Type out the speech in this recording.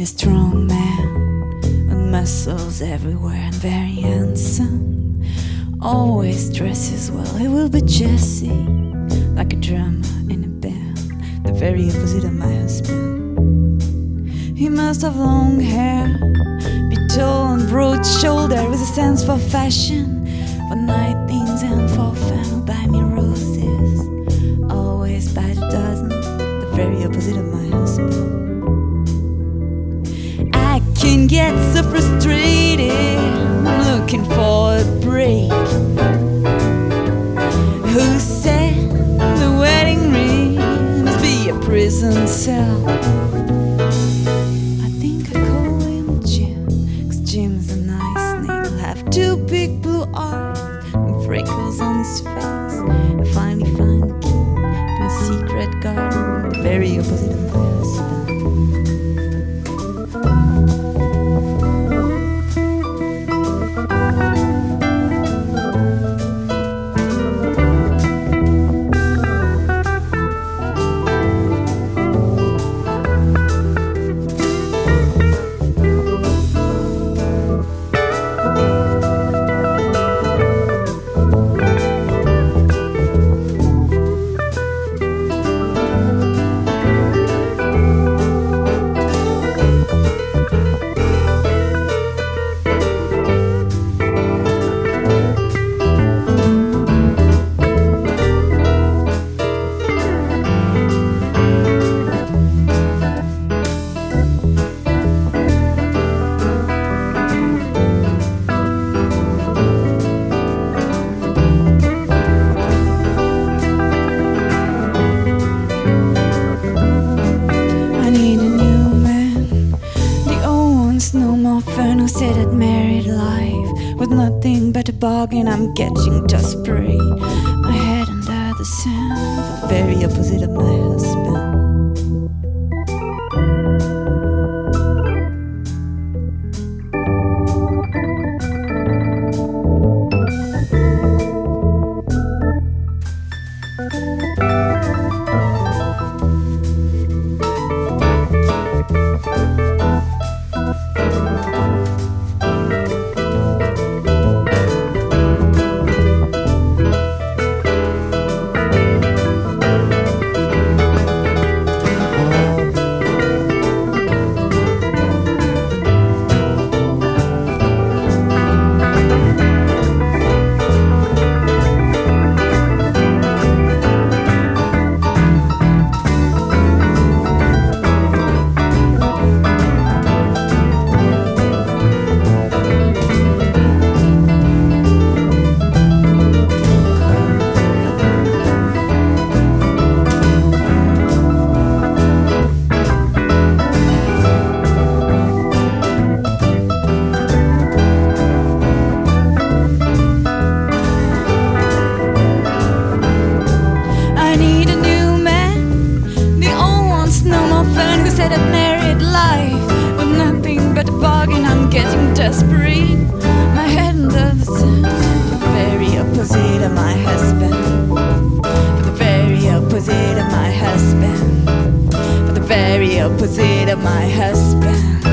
a strong man with muscles everywhere and very handsome. Always dresses well. He will be Jesse, like a drummer in a band, the very opposite of my husband. He must have long hair, be tall and broad-shouldered, with a sense for fashion, for night things and for fun. He'll buy me roses, always by the dozen, the very opposite of my husband. I can get so frustrated, I'm looking for a break. Who said the wedding ring must be a prison cell? I think I call him Jim, 'cause Jim's a nice name. He'll have two big blue eyes and freckles on his face. I finally find the key to a secret garden, the very opposite of my husband. No more fun, who said I'd married life with nothing but a bargain. I'm getting desperate, my head under the sand, the very opposite of my husband. I'd married life with nothing but a bargain. I'm getting desperate, my head under the sun, the very opposite of my husband, the very opposite of my husband, the very opposite of my husband.